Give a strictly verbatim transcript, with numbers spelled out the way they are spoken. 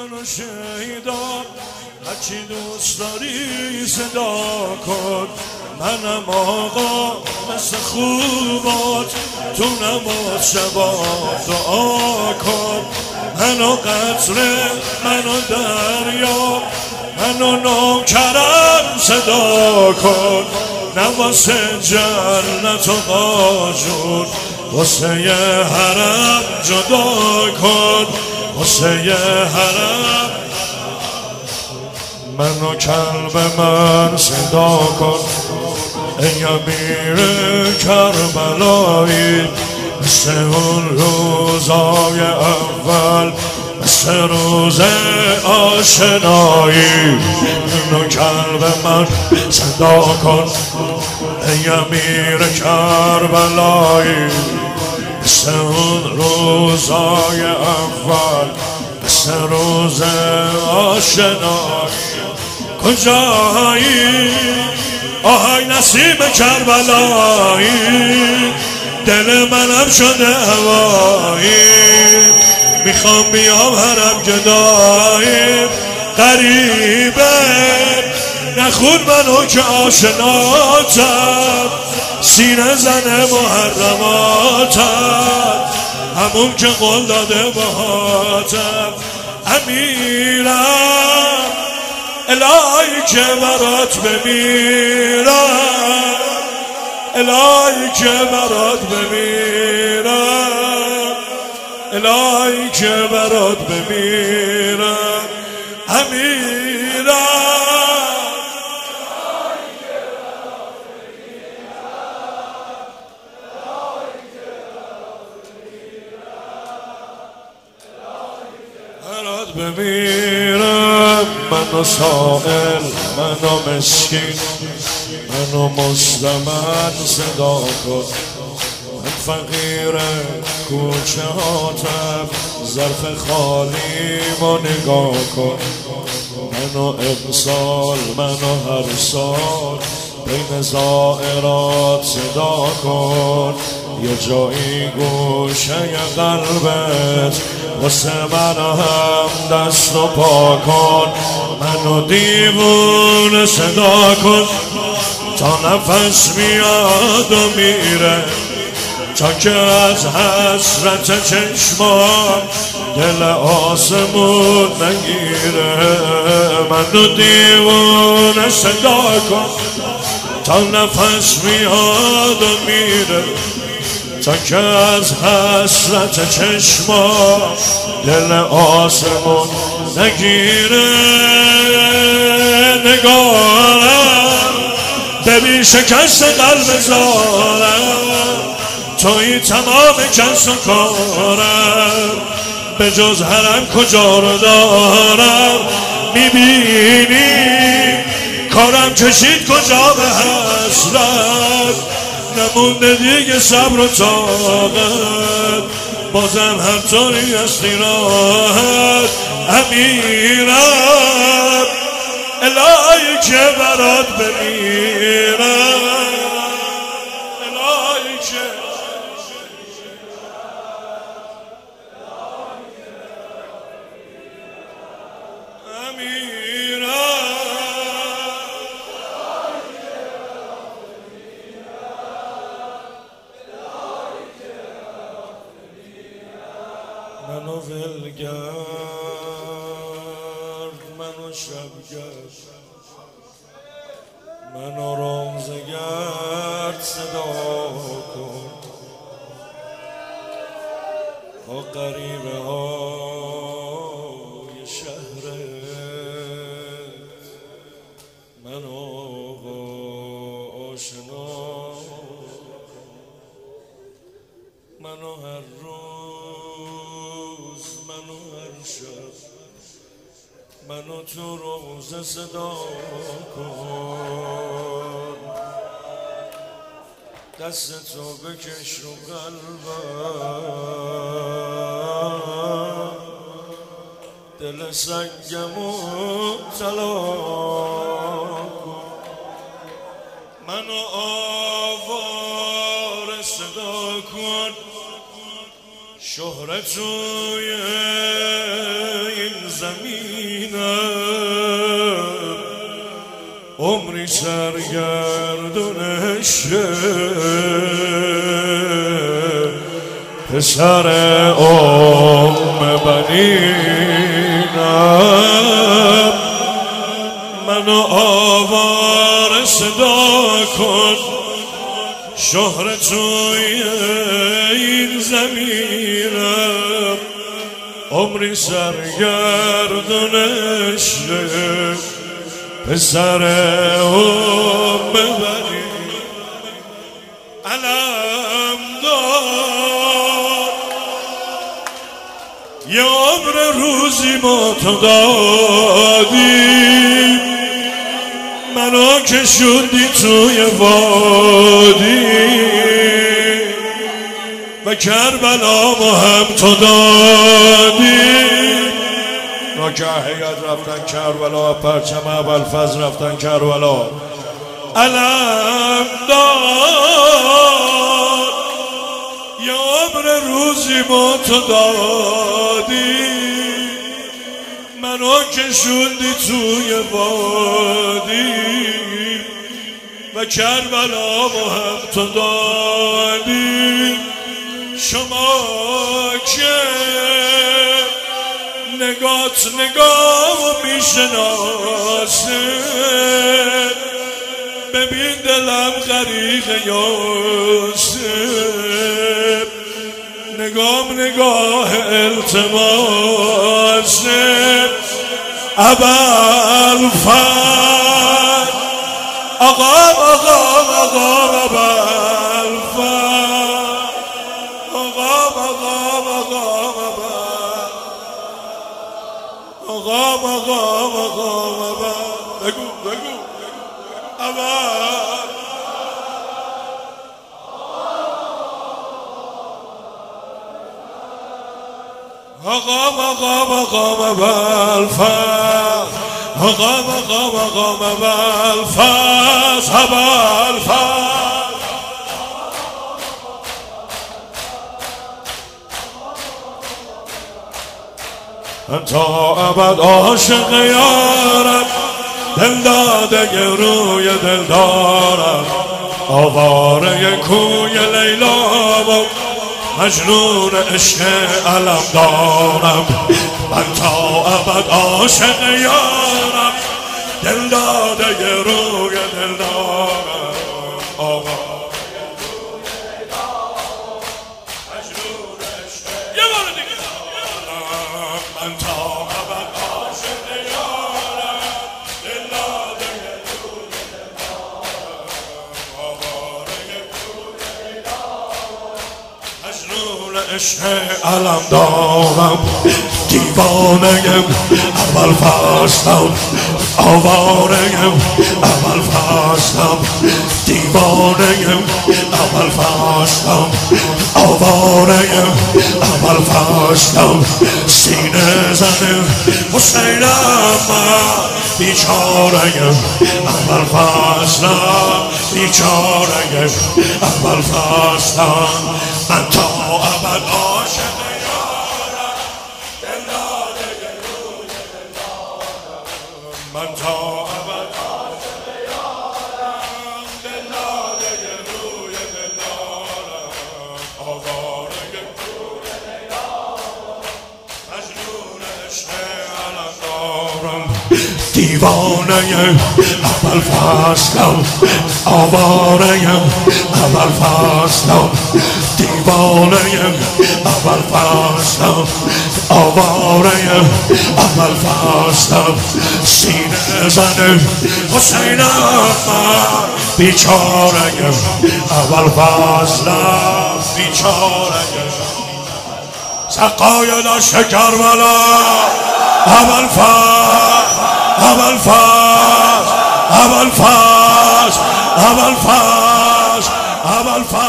منو شیدا، هرچی دوست داری صدا کن. منم آقا مثل خوبات، تو نماز شبا دعا کن. منو قطره منو دریا، منو نوکرم صدا کن. نواسه جنت و قاجون، واسه یه حرم جدا کن. واسه یه حرم منو کلب من صدا کن. ای امیر کربلایی، مثل اون روزای اول، مثل روز آشنایی. منو کلب من صدا کن. ای امیر کربلایی، مثل اون روزای اول، مثل روز آشنایی. کجایی آهای نسیم کربلایی، دل منم شده هوایی. میخوام بیام حرم گدایی، غریبه نخون منو که آشناتم. سینه زنه محرماتم، همون که قول داده باهاتم. امیرم الهی که برات بمیرم، الهی که برات بمیرم، الهی که برات بمیرم. امیرم برات بمیرم. منو سائل منو مسکین، منو مستمن صدا کن. من فقیر کوچه هاتم، ظرف خالیمو نگاه کن. منو امسال منو هر سال، بین زائرات صدا کن. یه جایی گوشه قلبت، واسه من هم دست و پا کن. منو دیوونه صدا کن، تا نفس میاد و میره، تا که از حسرت چشمام دل آسمون نگیره. منو دیوونه صدا کن، تا نفس میاد و میره، تا که از حسرت چشما دل آسمون نگیره. نگارم ببین شکست قلب زارم، توی تمام کس و کارم. به جز حرم کجا رو دارم، میبینی کارم کشید کجا به حسرت. نمونده دیگه صبر و طاقت، بازم هر طوری هستی راحت. امیرم الهی که برات بمیرم، الهی که منو ولگرد، منو شبگرد، منو رمزگرد صدا کن. با غریبه های شهرت، منو با آشنا، منو هر روز منو هر شب، منو تو روزه صدا کن. دست تو بکش رو قلبم، دل سنگمو طلا کن. منو آواره صدا کن، شهرت روی این زمین عمری سرگردونش پسر ام بنینم منو آواره صدا کن شهر توی این زمینم عمری سرگردونش پسر ام بنینم علم دار یه عمر روزی ما تو دادی منو کشوندی توی وادی و کربلا ما هم تو دادی ناکه حیات رفتن کربلا پرچم ابوالفضل رفتن کربلا علم دار یه عمر روزی ما تو دادی منو کشوندی توی وادی و کربلا ما هم تو دادی شما که نگات نگاه میشناسه ببین دلم غریق یاسه نگام نگاه التماسه ابوالفضل آقا آقا آقا ابوالفضل آقا آقا آقا آقا آقا آقا بگو بگو اول آقا آقا آقا ابوالفضل آقا آقا آقا ابوالفضل ابوالفضل من تا ابد عاشق یارم دل داده روی دل دارم آواره کوی لیلا و مجنون عشق علم دارم من تا ابد عاشق یارم دل داده روی دل دارم آواره کوی لیلا مجنون عشق یه بار دیگه من تا ابد عاشق یارم دل داده روی دل دارم آواره کوی لیلا مجنون عشق علم دارم دیوانه‌ام ابوالفضلم آواره‌ام ابوالفضلم دیوانه‌ام ابوالفضلم آواره‌ام ابوالفضلم سینه زن حسینم من بیچاره‌ام ابوالفضلم بیچاره‌ام ابوالفضلم من تا ابد عاشق یارم دل داده روی دل دارم من تا ابد عاشق یارم دل داده روی دل دارم آواره کوی لیلا مجنون عشق علم دارم دیوانه ابوالفضلم آواره ابوالفضلم دیوانه ابوالفضلم آواره ابوالفضلم سینه زن حسینم من بیچاره ابوالفضلم بیچاره سقای دشت کربلا ابوالفضل ابوالفضل ابوالفضل ابوالفضل ابوالفضل